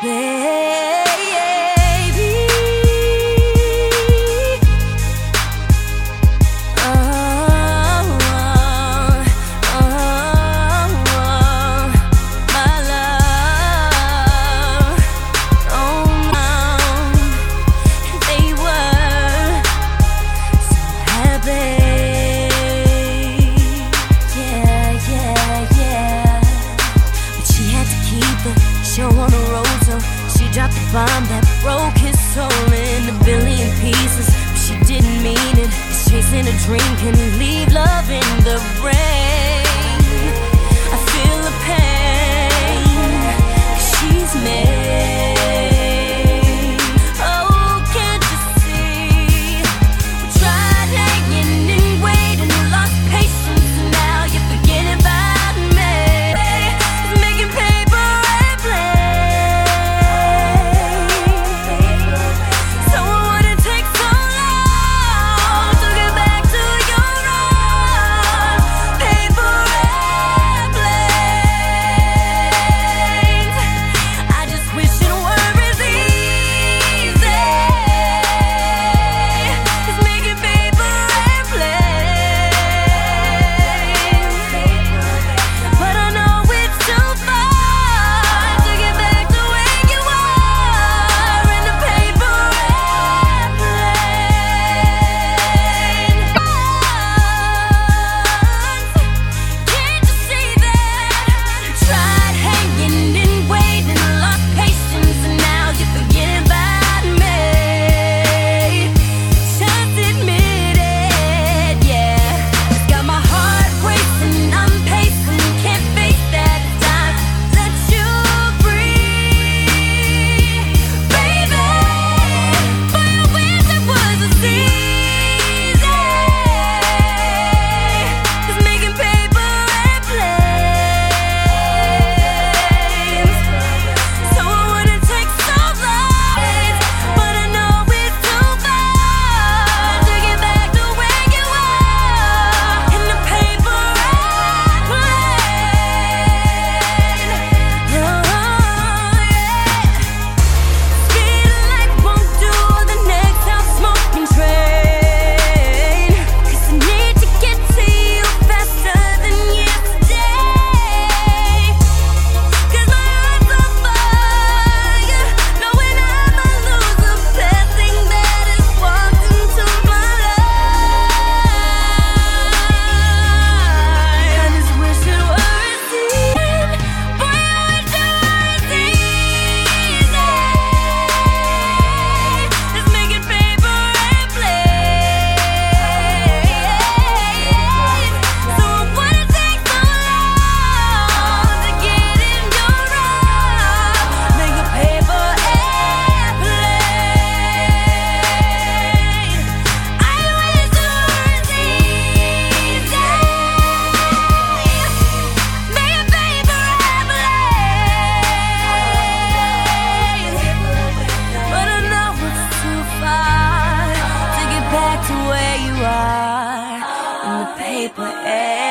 baby. My love. Oh no, they were so happy. Yeah. But she had to keep the show on the road, so she dropped a bomb that broke his soul in a billion pieces. But she didn't mean it. He's chasing a dream, can he leave love in the rain? I feel the pain she's made. Oh, can't you see? We tried hanging and waiting, lost patience, and now you're forgetting about me. Making paper airplanes. So what would it take so long to get back to your own paper airplanes? I just wish it were as easy as making paper airplanes. But I know it's too far to get back to where you are in the paper airplane. Can't you see that? Tried hanging and waiting, lost patience, and now you're forgetting about me. Just admit it, yeah. It's got my heart racing, I'm pacing, can't face that. It's time to let you breathe, baby. Boy, I wish it was as easy as making paper airplanes. So what would it take so long? But I know it's too far to get back to where you are in the paper airplane. Oh, yeah. Speed light won't do the next out smoking train. 'Cause I need to get to you faster than yesterday. 'Cause my heart's on fire, knowing I'ma lose the blessing that has walked into my life. I just wish it were as easy. Boy, I wish it were as easy as making paper airplanes. So what it takes so long to get in your arms, make a paper airplane. I wish it were as easy, make a paper airplane. But I know it's too far to get back to where you are in the paper airplane.